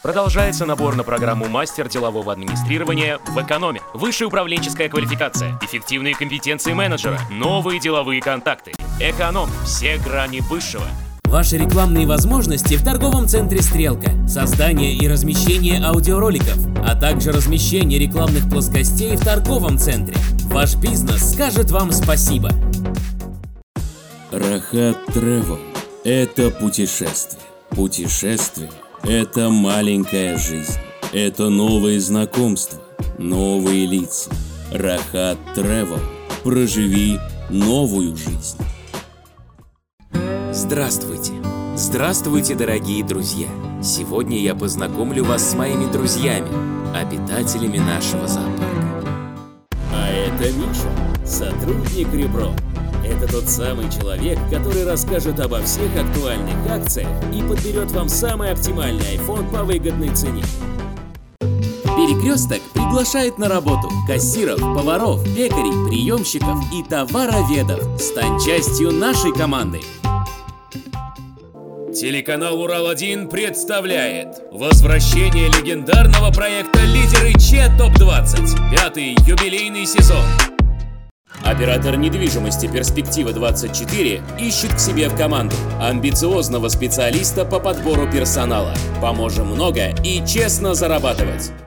Продолжается набор на программу «Мастер делового администрирования» в Экономе. Высшая управленческая квалификация, эффективные компетенции менеджера, новые деловые контакты. Эконом. Все грани высшего. Ваши рекламные возможности в торговом центре «Стрелка», создание и размещение аудиороликов, а также размещение рекламных плоскостей в торговом центре. Ваш бизнес скажет вам спасибо. Рахат Travel – это путешествие. Путешествие – это маленькая жизнь. Это новые знакомства, новые лица. Рахат Travel. Проживи новую жизнь. Здравствуйте! Здравствуйте, дорогие друзья! Сегодня я познакомлю вас с моими друзьями, обитателями нашего зоопарка. А это Миша, сотрудник Ребро. Это тот самый человек, который расскажет обо всех актуальных акциях и подберет вам самый оптимальный iPhone по выгодной цене. Перекресток приглашает на работу кассиров, поваров, пекарей, приемщиков и товароведов. Стань частью нашей команды! Телеканал «Урал-1» представляет возвращение легендарного проекта «Лидеры ЧЕ ТОП-20», 5-й юбилейный сезон. Оператор недвижимости «Перспектива-24» ищет к себе в команду амбициозного специалиста по подбору персонала. Поможем много и честно зарабатывать.